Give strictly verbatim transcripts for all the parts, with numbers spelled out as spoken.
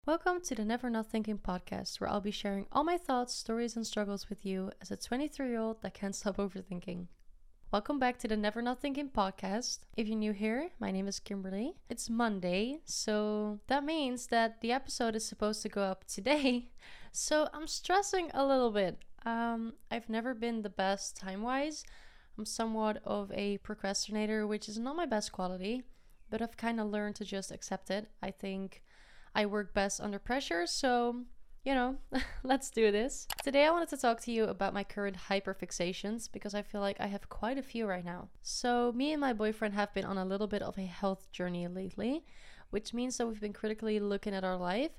Welcome to the Never Not Thinking podcast, where I'll be sharing all my thoughts, stories, and struggles with you as a twenty-three year old that can't stop overthinking. Welcome back to the Never Not Thinking podcast. If you're new here, my name is Kimberly. It's Monday, so that means that the episode is supposed to go up today. So I'm stressing a little bit. Um, I've never been the best time-wise. I'm somewhat of a procrastinator, which is not my best quality, but I've kind of learned to just accept it. I think I work best under pressure, so, you know, let's do this. Today I wanted to talk to you about my current hyperfixations because I feel like I have quite a few right now. So me and my boyfriend have been on a little bit of a health journey lately, which means that we've been critically looking at our life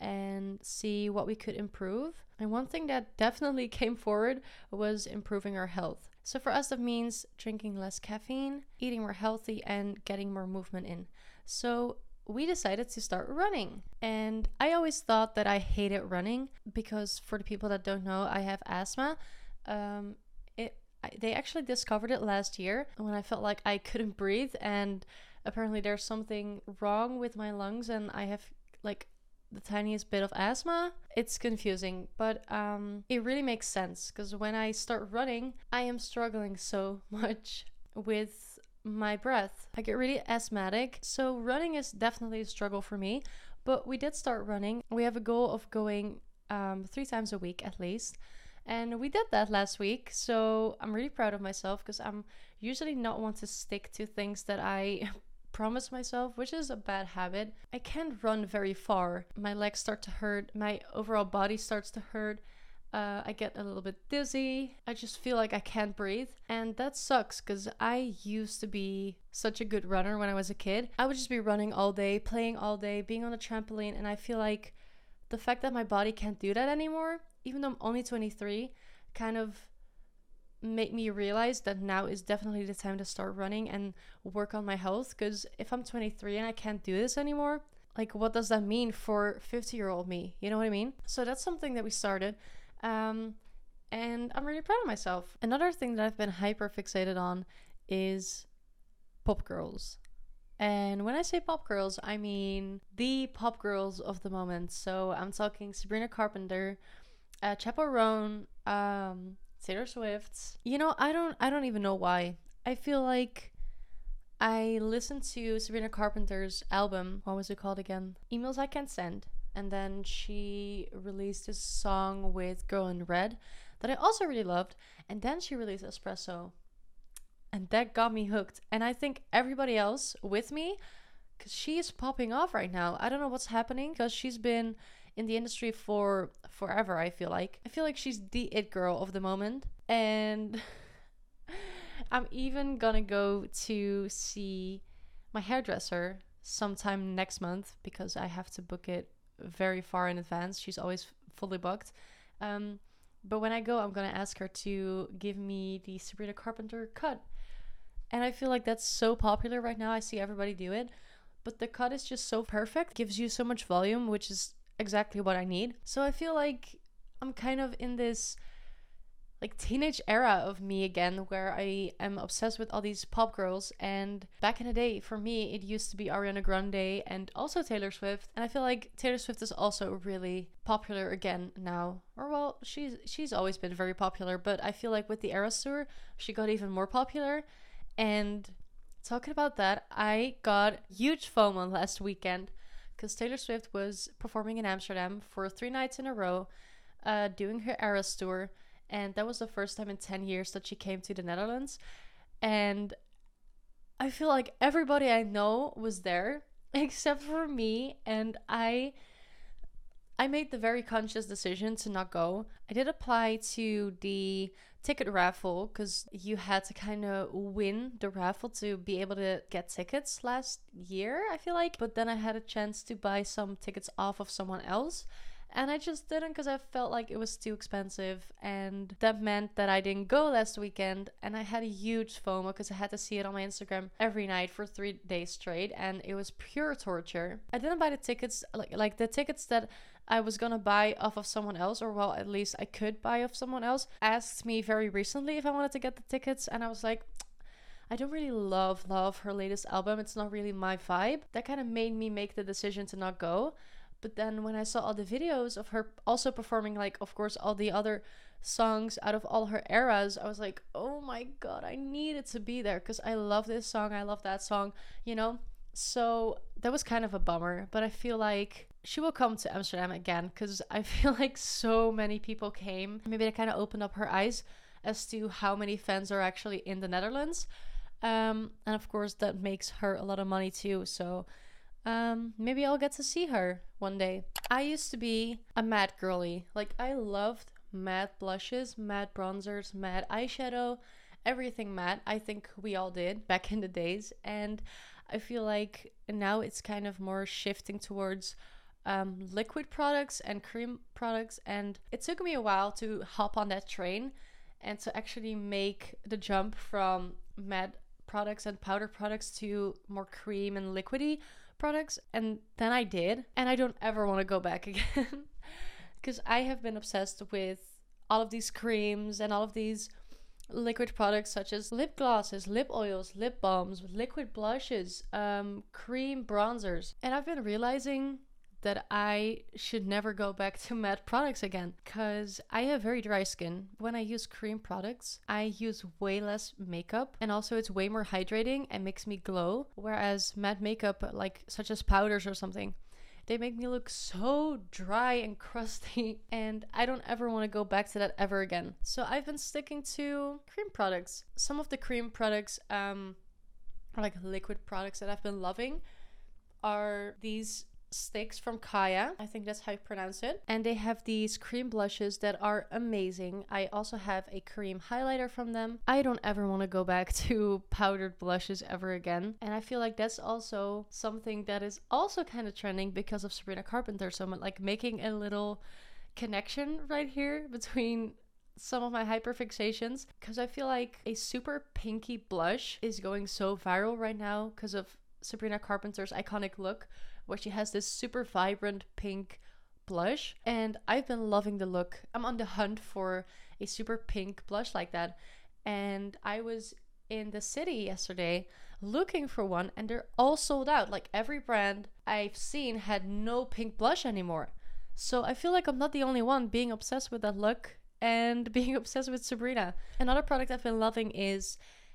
and see what we could improve. And one thing that definitely came forward was improving our health. So for us, that means drinking less caffeine, eating more healthy, and getting more movement in. So we decided to start running. And I always thought that I hated running because, for the people that don't know, I have asthma. Um, it I, they actually discovered it last year when I felt like I couldn't breathe, and apparently there's something wrong with my lungs and I have like the tiniest bit of asthma. It's confusing, but um, it really makes sense because when I start running, I am struggling so much with my breath. I get really asthmatic, so running is definitely a struggle for me, but we did start running. We have a goal of going um, three times a week at least, and we did that last week, so I'm really proud of myself because I'm usually not one to stick to things that I promise myself, which is a bad habit. I can't run very far. My legs start to hurt, my overall body starts to hurt. Uh, I get a little bit dizzy. I just feel like I can't breathe. And that sucks because I used to be such a good runner when I was a kid. I would just be running all day, playing all day, being on a trampoline. And I feel like the fact that my body can't do that anymore, even though I'm only twenty-three, kind of made me realize that now is definitely the time to start running and work on my health. Because if I'm twenty-three and I can't do this anymore, like what does that mean for fifty year old me? You know what I mean? So that's something that we started. Um, and I'm really proud of myself. Another thing that I've been hyper fixated on is pop girls. And when I say pop girls, I mean the pop girls of the moment. So I'm talking Sabrina Carpenter, uh, Chappell Roan, um, Taylor Swift. You know, I don't, I don't even know why. I feel like I listened to Sabrina Carpenter's album. What was it called again? Emails I Can't Send. And then she released this song with Girl in Red that I also really loved. And then she released Espresso. And that got me hooked. And I think everybody else with me, because she is popping off right now. I don't know what's happening because she's been in the industry for forever, I feel like. I feel like she's the it girl of the moment. And I'm even gonna go to see my hairdresser sometime next month because I have to book it very far in advance. She's always fully booked. Um, but when I go, I'm going to ask her to give me the Sabrina Carpenter cut. And I feel like that's so popular right now. I see everybody do it. But the cut is just so perfect. Gives you so much volume, which is exactly what I need. So I feel like I'm kind of in this like teenage era of me again, where I am obsessed with all these pop girls. And back in the day, for me, it used to be Ariana Grande and also Taylor Swift. And I feel like Taylor Swift is also really popular again now. Or well, she's she's always been very popular, but I feel like with the Eras Tour, she got even more popular. And talking about that, I got huge FOMO last weekend because Taylor Swift was performing in Amsterdam for three nights in a row, uh, doing her Eras Tour. And that was the first time in ten years that she came to the Netherlands. And I feel like everybody I know was there except for me. And I I made the very conscious decision to not go. I did apply to the ticket raffle because you had to kind of win the raffle to be able to get tickets last year, I feel like. But then I had a chance to buy some tickets off of someone else. And I just didn't because I felt like it was too expensive. And that meant that I didn't go last weekend. And I had a huge FOMO because I had to see it on my Instagram every night for three days straight. And it was pure torture. I didn't buy the tickets, like, like the tickets that I was going to buy off of someone else. Or well, at least I could buy off someone else. Asked me very recently if I wanted to get the tickets. And I was like, I don't really love, love her latest album. It's not really my vibe. That kind of made me make the decision to not go. But then when I saw all the videos of her also performing, like, of course, all the other songs out of all her eras, I was like, oh my god, I needed to be there because I love this song, I love that song, you know? So that was kind of a bummer, but I feel like she will come to Amsterdam again because I feel like so many people came. Maybe that kind of opened up her eyes as to how many fans are actually in the Netherlands. Um, and of course, that makes her a lot of money too. So um, maybe I'll get to see her one day. I used to be a matte girly. Like, I loved matte blushes, matte bronzers, matte eyeshadow, everything matte. I think we all did back in the days. And I feel like now it's kind of more shifting towards um, liquid products and cream products. And it took me a while to hop on that train and to actually make the jump from matte products and powder products to more cream and liquidy products. And then I did. And I don't ever want to go back again. Because I have been obsessed with all of these creams and all of these liquid products such as lip glosses, lip oils, lip balms, liquid blushes, um, cream bronzers. And I've been realizing that I should never go back to matte products again because I have very dry skin. When I use cream products, I use way less makeup and also it's way more hydrating and makes me glow. Whereas matte makeup, like such as powders or something, they make me look so dry and crusty and I don't ever want to go back to that ever again. So I've been sticking to cream products. Some of the cream products, um, or like liquid products that I've been loving are these sticks from Kaya. I think that's how you pronounce it. And they have these cream blushes that are amazing. I also have a cream highlighter from them. I don't ever want to go back to powdered blushes ever again. And I feel like that's also something that is also kind of trending because of Sabrina Carpenter. So I'm like making a little connection right here between some of my hyperfixations because I feel like a super pinky blush is going so viral right now because of Sabrina Carpenter's iconic look, where she has this super vibrant pink blush. And I've been loving the look. I'm on the hunt for a super pink blush like that. And I was in the city yesterday looking for one and they're all sold out. Like every brand I've seen had no pink blush anymore. So I feel like I'm not the only one being obsessed with that look and being obsessed with Sabrina. Another product I've been loving is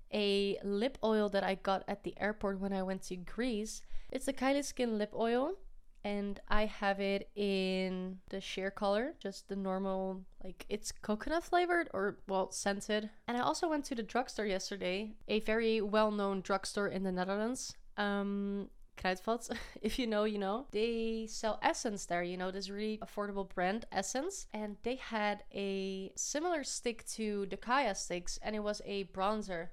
a lip oil that I got at the airport when I went to Greece. It's a Kylie Skin lip oil and I have it in the sheer color, just the normal, like it's coconut flavored or well scented. And I also went to the drugstore yesterday, a very well-known drugstore in the Netherlands, um Kruidvat. If you know, you know. They sell Essence there, you know, this really affordable brand Essence, and they had a similar stick to the Kaya sticks and it was a bronzer.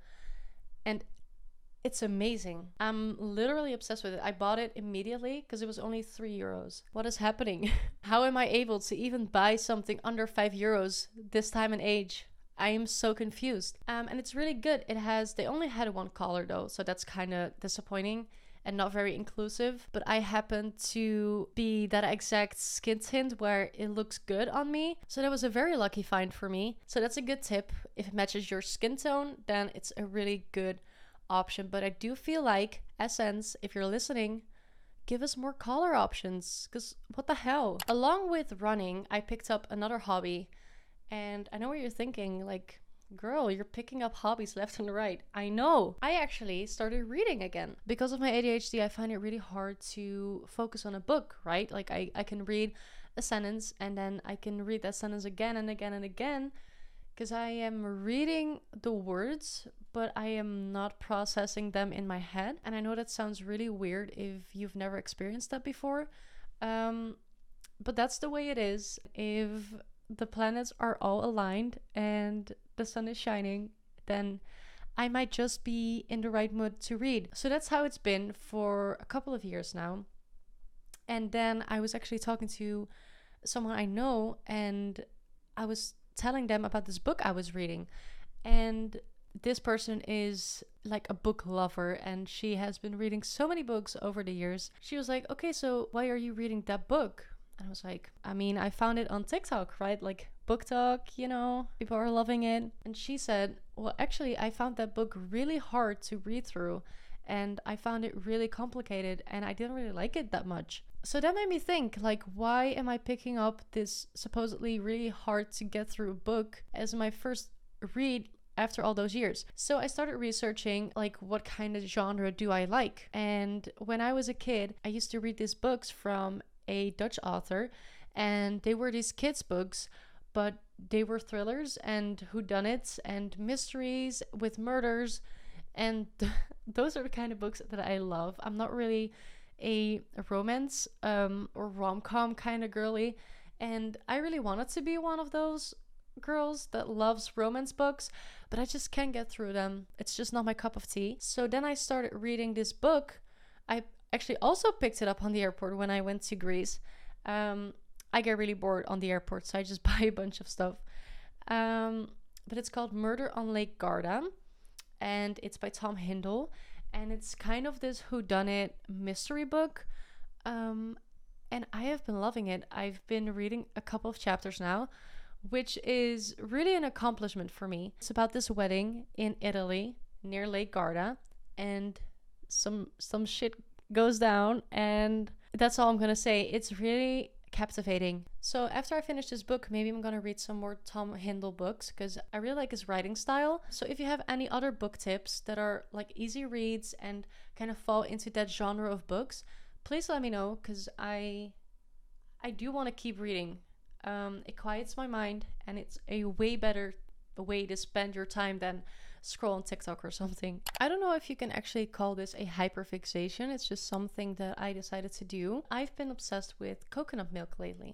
And it's amazing. I'm literally obsessed with it. I bought it immediately because it was only three euros. What is happening? How am I able to even buy something under five euros this time and age? I am so confused. Um, and it's really good. It has, they only had one color though, so that's kind of disappointing and not very inclusive. But I happen to be that exact skin tint where it looks good on me. So that was a very lucky find for me. So that's a good tip. If it matches your skin tone, then it's a really good option. But I do feel like Essence, if you're listening, give us more color options because what the hell. Along with running, I picked up another hobby, and I know what you're thinking, like, girl, you're picking up hobbies left and right. I know. I actually started reading again. Because of my A D H D, I find it really hard to focus on a book, right? Like I, I can read a sentence and then I can read that sentence again and again and again because I am reading the words, but I am not processing them in my head. And I know that sounds really weird if you've never experienced that before. Um, but that's the way it is. If the planets are all aligned and the sun is shining, then I might just be in the right mood to read. So that's how it's been for a couple of years now. And then I was actually talking to someone I know and I was telling them about this book I was reading. And this person is like a book lover and she has been reading so many books over the years. She was like, okay, so why are you reading that book? And I was like, I mean, I found it on TikTok, right? Like book talk, you know, people are loving it. And she said, well, actually, I found that book really hard to read through and I found it really complicated and I didn't really like it that much. So that made me think, like, why am I picking up this supposedly really hard to get through book as my first read after all those years? So I started researching, like, what kind of genre do I like? And when I was a kid, I used to read these books from a Dutch author, and they were these kids' books, but they were thrillers and whodunits and mysteries with murders. And those are the kind of books that I love. I'm not really a romance um, or rom-com kind of girly, and I really wanted to be one of those girls that loves romance books, but I just can't get through them. It's just not my cup of tea. So then I started reading this book. I actually also picked it up on the airport when I went to Greece. Um, I get really bored on the airport, so I just buy a bunch of stuff. Um, but it's called Murder on Lake Garda, and it's by Tom Hindle. And it's kind of this whodunit mystery book. Um, and I have been loving it. I've been reading a couple of chapters now, which is really an accomplishment for me. It's about this wedding in Italy near Lake Garda, and some some shit goes down, and that's all I'm gonna say. It's really captivating. So after I finish this book, maybe I'm gonna read some more Tom Hindle books, because I really like his writing style. So if you have any other book tips that are like easy reads and kind of fall into that genre of books, please let me know, because I I do want to keep reading. Um, it quiets my mind, and it's a way better way to spend your time than scroll on TikTok or something. I don't know if you can actually call this a hyperfixation. It's just something that I decided to do. I've been obsessed with coconut milk lately.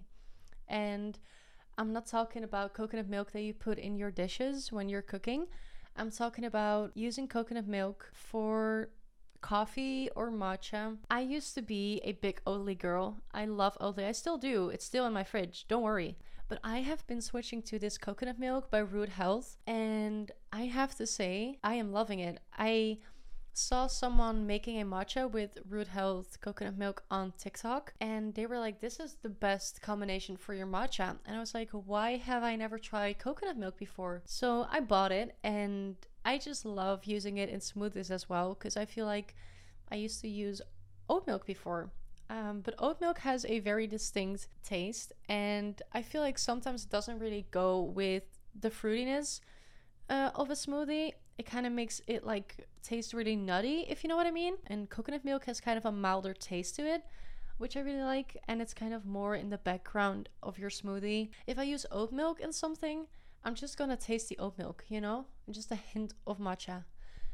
And I'm not talking about coconut milk that you put in your dishes when you're cooking. I'm talking about using coconut milk for coffee or matcha. I used to be a big Oatly girl. I love Oatly. I still do. It's still in my fridge. Don't worry. But I have been switching to this coconut milk by Root Health, and I have to say, I am loving it. I saw someone making a matcha with Root Health coconut milk on TikTok, and they were like, this is the best combination for your matcha. And I was like, why have I never tried coconut milk before? So I bought it, and I just love using it in smoothies as well, because I feel like I used to use oat milk before. Um, but oat milk has a very distinct taste, and I feel like sometimes it doesn't really go with the fruitiness uh, of a smoothie. It kind of makes it like taste really nutty, if you know what I mean. And coconut milk has kind of a milder taste to it, which I really like, and it's kind of more in the background of your smoothie. If I use oat milk in something, I'm just gonna taste the oat milk, you know, and just a hint of matcha.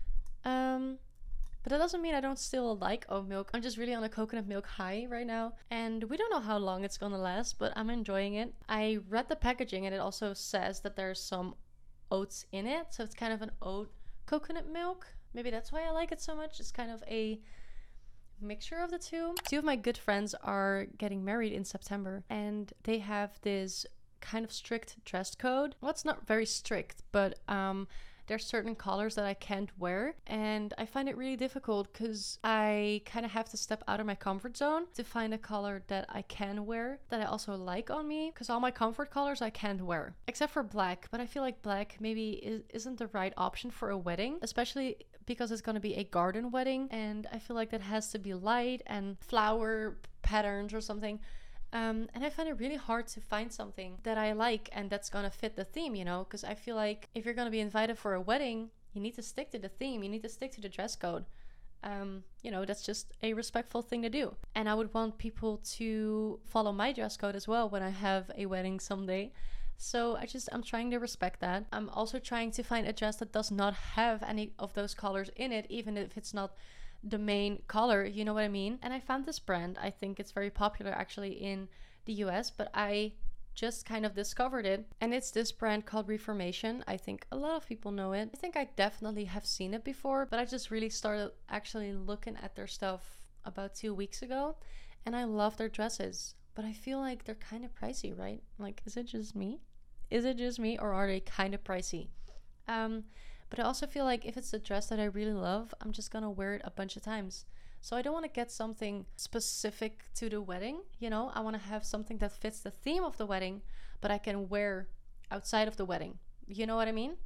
Um, but that doesn't mean I don't still like oat milk. I'm just really on a coconut milk high right now, and we don't know how long it's gonna last, but I'm enjoying it. I read the packaging, and it also says that there's some oats in it, so it's kind of an oat coconut milk. Maybe that's why I like it so much. It's kind of a mixture of the two. Two of my good friends are getting married in September, and they have this kind of strict dress code. Well, it's not very strict, but um there's certain colors that I can't wear, and I find it really difficult because I kind of have to step out of my comfort zone to find a color that I can wear that I also like on me, because all my comfort colors I can't wear except for black. But I feel like black maybe is, isn't the right option for a wedding, especially because it's going to be a garden wedding, and I feel like that has to be light and flower patterns or something. Um, and I find it really hard to find something that I like and that's gonna fit the theme, you know, because I feel like if you're gonna be invited for a wedding, you need to stick to the theme, you need to stick to the dress code. Um, you know, that's just a respectful thing to do. And I would want people to follow my dress code as well when I have a wedding someday. So I just, I'm trying to respect that. I'm also trying to find a dress that does not have any of those colors in it, even if it's not the main color, you know what I mean? And I found this brand. I think it's very popular actually in the U S, but I just kind of discovered it, and it's this brand called Reformation. I think a lot of people know it. I think I definitely have seen it before, but I just really started actually looking at their stuff about two weeks ago, and I love their dresses, but I feel like they're kind of pricey, right? Like, is it just me? Is it just me, or are they kind of pricey? Um, But I also feel like if it's a dress that I really love, I'm just gonna wear it a bunch of times. So I don't want to get something specific to the wedding, you know? I want to have something that fits the theme of the wedding, but I can wear outside of the wedding. You know what I mean?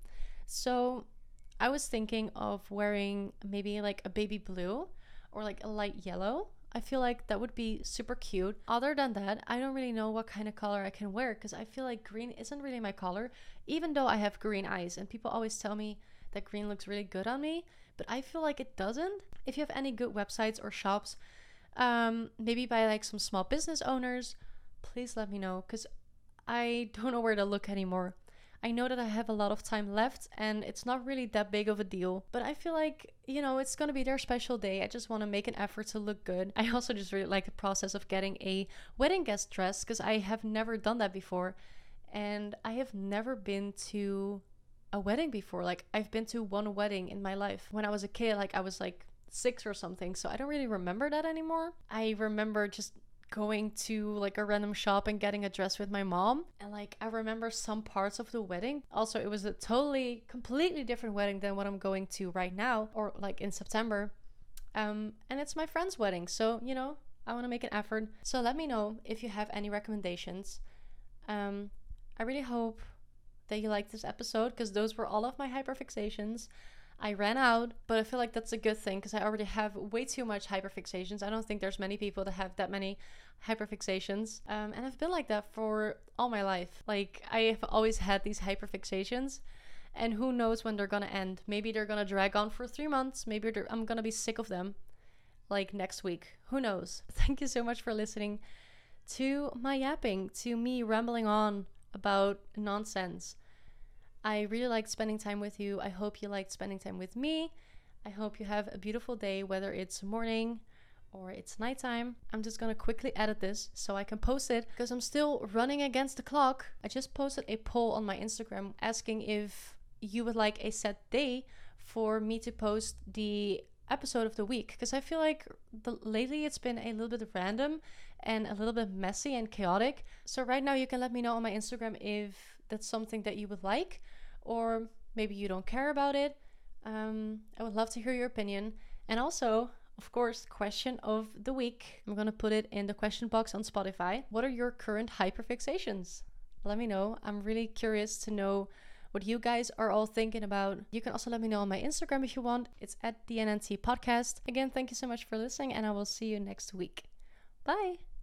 So I was thinking of wearing maybe like a baby blue or like a light yellow. I feel like that would be super cute. Other than that, I don't really know what kind of color I can wear because I feel like green isn't really my color, even though I have green eyes and people always tell me that green looks really good on me, but I feel like it doesn't. If you have any good websites or shops, um, maybe by like some small business owners, please let me know because I don't know where to look anymore. I know that I have a lot of time left and it's not really that big of a deal, but I feel like, you know, it's going to be their special day. I just want to make an effort to look good. I also just really like the process of getting a wedding guest dress because I have never done that before. And I have never been to a wedding before. Like I've been to one wedding in my life. When I was a kid, like I was like six or something. So I don't really remember that anymore. I remember just going to like a random shop and getting a dress with my mom, and like I remember some parts of the wedding. Also, it was a totally completely different wedding than what I'm going to right now, or like in September, um and it's my friend's wedding, so you know I want to make an effort. So let me know if you have any recommendations. um I really hope that you liked this episode because those were all of my hyperfixations. I ran out, but I feel like that's a good thing because I already have way too much hyperfixations. I don't think there's many people that have that many hyperfixations. Um, and I've been like that for all my life. Like I have always had these hyperfixations, and who knows when they're gonna end. Maybe they're gonna drag on for three months. Maybe I'm gonna be sick of them like next week. Who knows? Thank you so much for listening to my yapping, to me rambling on about nonsense. I really liked spending time with you. I hope you liked spending time with me. I hope you have a beautiful day, whether it's morning or it's nighttime. I'm just gonna quickly edit this so I can post it because I'm still running against the clock. I just posted a poll on my Instagram asking if you would like a set day for me to post the episode of the week, because I feel like the, lately it's been a little bit random and a little bit messy and chaotic. So right now you can let me know on my Instagram if that's something that you would like, or maybe you don't care about it. Um, I would love to hear your opinion. And also, of course, question of the week. I'm going to put it in the question box on Spotify. What are your current hyperfixations? Let me know. I'm really curious to know what you guys are all thinking about. You can also let me know on my Instagram if you want. It's at the N N T Podcast. Again, thank you so much for listening, and I will see you next week. Bye.